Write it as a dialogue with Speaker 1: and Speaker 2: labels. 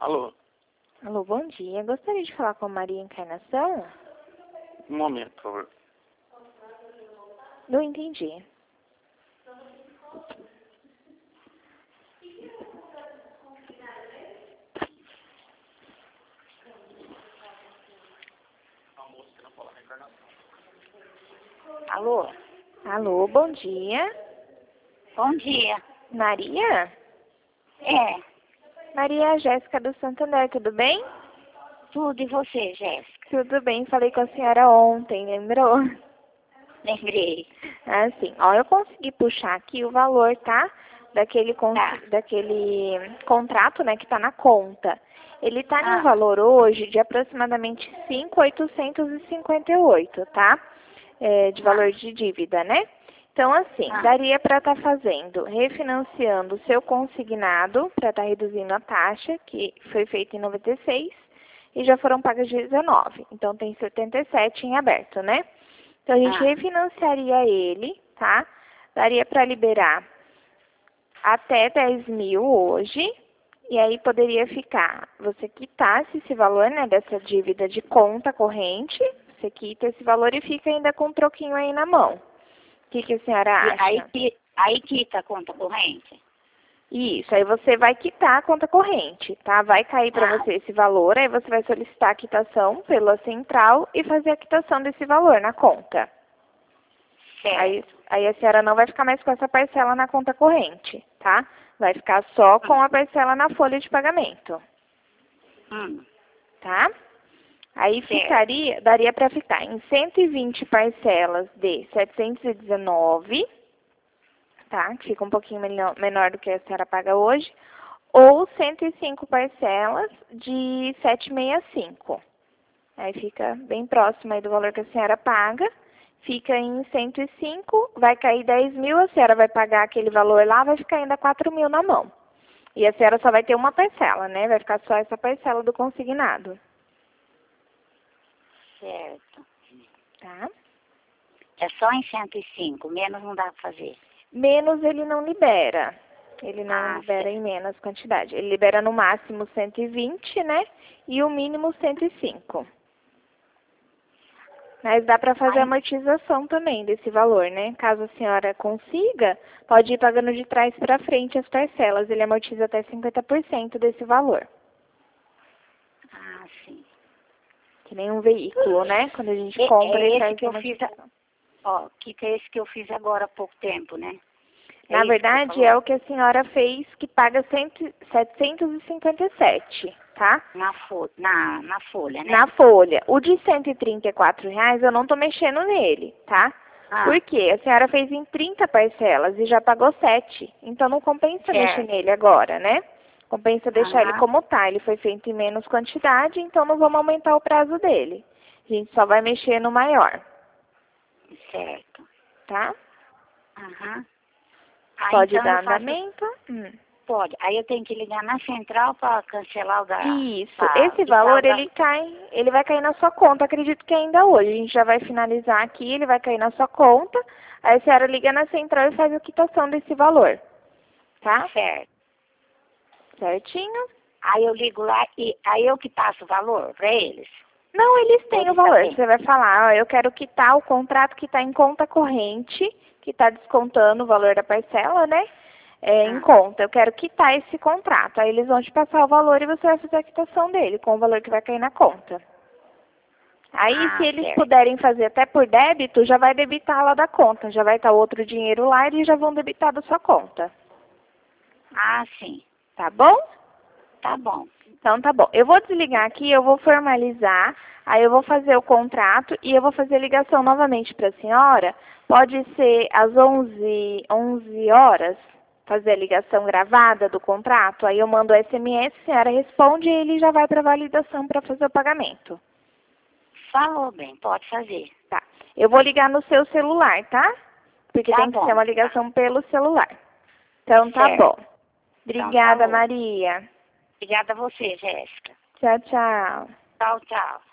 Speaker 1: Alô,
Speaker 2: Alô, bom dia. Gostaria de falar com a Maria Encarnação?
Speaker 1: um momento, por favor.
Speaker 2: Não entendi.
Speaker 3: Alô?
Speaker 2: Alô, bom dia.
Speaker 3: Bom dia.
Speaker 2: Maria?
Speaker 3: É,
Speaker 2: Maria Jéssica do Santander, tudo bem?
Speaker 3: tudo e você, Jéssica?
Speaker 2: Tudo bem, falei com a senhora ontem, lembrou?
Speaker 3: Lembrei.
Speaker 2: Ah, sim. Ó, eu consegui puxar aqui o valor, tá? Daquele contrato, né, que tá na conta. Ele tá em um valor hoje de aproximadamente 5.858, tá? De valor de dívida, né? Então, assim, daria para estar fazendo, refinanciando o seu consignado, para estar reduzindo a taxa, que foi feita em 96, e já foram pagas 19. Então, tem 77 em aberto, né? Então, a gente refinanciaria ele, tá? Daria para liberar até 10 mil hoje, e aí poderia ficar, você quitasse esse valor, né, dessa dívida de conta corrente, você quita esse valor e fica ainda com um troquinho aí na mão. O que a senhora acha?
Speaker 3: Aí quita a conta corrente?
Speaker 2: Isso, aí você vai quitar a conta corrente, tá? Vai cair para você esse valor, aí você vai solicitar a quitação pela central e fazer a quitação desse valor na conta.
Speaker 3: Certo.
Speaker 2: Aí a senhora não vai ficar mais com essa parcela na conta corrente, tá? Vai ficar só com a parcela na folha de pagamento. Tá? Aí daria para ficar em 120 parcelas de 719, tá? Que fica um pouquinho menor do que a senhora paga hoje, ou 105 parcelas de 765. Aí fica bem próximo aí do valor que a senhora paga. Fica em 105, vai cair 10 mil, a senhora vai pagar aquele valor lá, vai ficar ainda 4 mil na mão. E a senhora só vai ter uma parcela, né? Vai ficar só essa parcela do consignado.
Speaker 3: Certo.
Speaker 2: Tá?
Speaker 3: É só em 105, menos não dá para fazer.
Speaker 2: Menos ele não libera. Ele não libera em menos quantidade. Ele libera no máximo 120, né? E o mínimo 105. Mas dá para fazer a amortização também desse valor, né? Caso a senhora consiga, pode ir pagando de trás para frente as parcelas. Ele amortiza até 50% desse valor.
Speaker 3: Ah, sim.
Speaker 2: Que nem um veículo, né? Quando a gente compra, ele faz
Speaker 3: que eu fiz, que é esse que eu fiz agora há pouco tempo, né?
Speaker 2: Na verdade, é o que a senhora fez, que paga 757, tá?
Speaker 3: Na folha, né?
Speaker 2: Na folha. O de R$ 134 eu não tô mexendo nele, tá? Por quê? A senhora fez em 30 parcelas e já pagou 7. Então, não compensa mexer nele agora, né? Compensa deixar ele como tá. Ele foi feito em menos quantidade, então não vamos aumentar o prazo dele. A gente só vai mexer no maior.
Speaker 3: Certo.
Speaker 2: Tá?
Speaker 3: Pode
Speaker 2: então dar andamento?
Speaker 3: Pode. Aí eu tenho que ligar na central para cancelar o da...
Speaker 2: Isso. Esse valor, ele vai cair na sua conta, acredito que ainda hoje. A gente já vai finalizar aqui, ele vai cair na sua conta. Aí a senhora liga na central e faz a quitação desse valor. Tá?
Speaker 3: Certo.
Speaker 2: Certinho?
Speaker 3: Aí eu ligo lá e aí eu que passo o valor para eles?
Speaker 2: Não, eles têm o valor. Você vai falar, ó, eu quero quitar o contrato que está em conta corrente, que está descontando o valor da parcela, né? Em conta. Eu quero quitar esse contrato. Aí eles vão te passar o valor e você vai fazer a quitação dele, com o valor que vai cair na conta. Aí, se eles puderem fazer até por débito, já vai debitar lá da conta. Já vai estar outro dinheiro lá e eles já vão debitar da sua conta.
Speaker 3: Ah, sim.
Speaker 2: Tá bom?
Speaker 3: Tá bom.
Speaker 2: Então, tá bom. Eu vou desligar aqui, eu vou formalizar, aí eu vou fazer o contrato e eu vou fazer a ligação novamente para a senhora. Pode ser às 11 horas, fazer a ligação gravada do contrato. Aí eu mando o SMS, a senhora responde e ele já vai para validação para fazer o pagamento.
Speaker 3: Falou bem, pode fazer.
Speaker 2: Tá. Eu vou ligar no seu celular, tá? Porque tem que ser uma ligação pelo celular. Então, tá bom. Obrigada, Maria.
Speaker 3: Obrigada a você, Jéssica.
Speaker 2: Tchau, tchau.
Speaker 3: Tchau, tchau.